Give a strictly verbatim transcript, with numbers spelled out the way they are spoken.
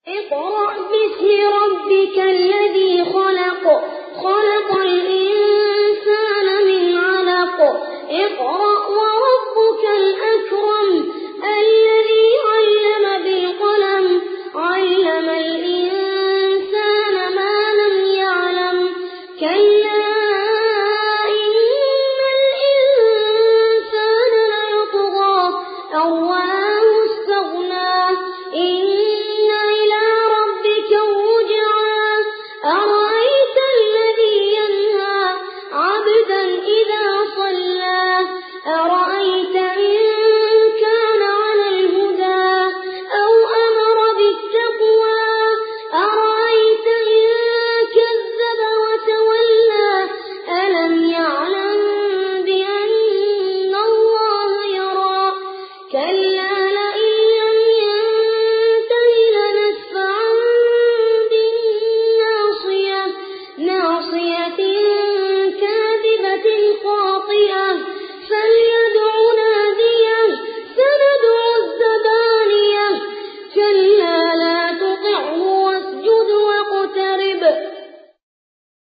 اقرأ باسم ربك الذي خلق خلق الإنسان من علق اقرأ وربك الأكرم الذي علم بالقلم علم الإنسان ما لم يعلم كلا إن الإنسان ليطغى أن رآه استغنى إن إلى ربك الرجعى أرأيت الذي ينهى عبدا إذا صلى أرأيت إن كان على الهدى أو أمر بالتقوى أرأيت إن كذب وتولى ألم يعلم بأن الله يرى كلا لئن لم ينته لنسفعا بالناصية